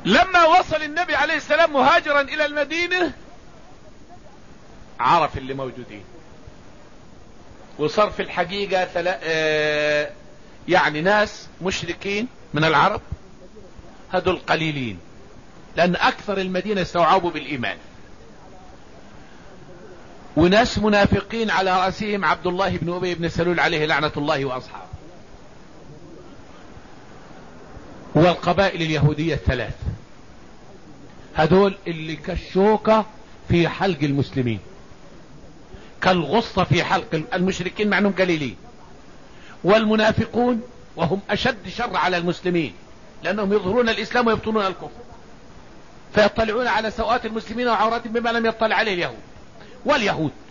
لما وصل النبي عليه السلام مهاجرا الى المدينة عرف اللي موجودين، وصار في الحقيقة يعني ناس مشركين من العرب، هذول قليلين لأن أكثر المدينة استوعبوا بالإيمان، وناس منافقين على رأسهم عبد الله بن أبي بن سلول عليه لعنة الله وأصحابه، والقبائل اليهودية الثلاث، هذول اللي كالشوكة في حلق المسلمين، كالغصة في حلق المشركين مع أنهم قليلين، والمنافقون وهم أشد شر على المسلمين لأنهم يظهرون الإسلام ويبطنون الكفر، فيطلعون على سوءات المسلمين وعوراتهم بما لم يطلع عليه اليهود، واليهود